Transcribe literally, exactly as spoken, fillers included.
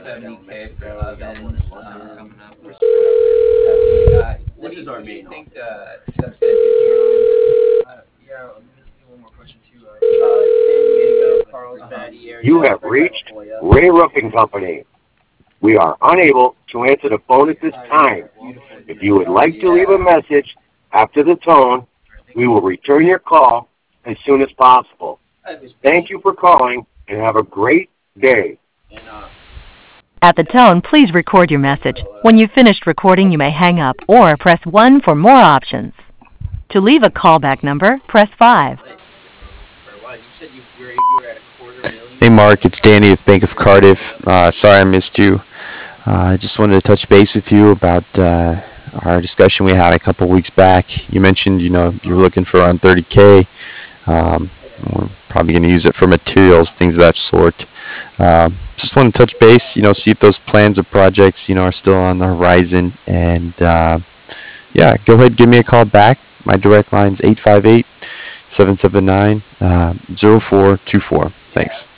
seventy K for ovens. Um, coming up. definitely. Uh, what do you what do you think uh, that's gonna do to your business? Uh, yeah, let me just get one more question too. Uh, Uh, San Diego, Carlsbad You area. have reached Ray Roofing Company. We are unable to answer the phone at this time. Beautiful, If you would beautiful. like to leave a Yeah. message after the tone, we will return your call as soon as possible. Thank you for calling and have a great day. At the tone, please record your message. When you've finished recording, you may hang up or press one for more options. To leave a callback number, press five. Hey Mark, it's Danny of Bank of Cardiff. Uh, sorry I missed you. Uh, I just wanted to touch base with you about uh, our discussion we had a couple weeks back. You mentioned, you know, you were looking for around thirty K. Um, we're probably going to use it for materials, things of that sort. Um, just want to touch base, you know, see if those plans or projects, you know, are still on the horizon. And uh, yeah, go ahead, give me a call back. My direct line is eight five eight, seven seven nine, zero four two four. Thanks.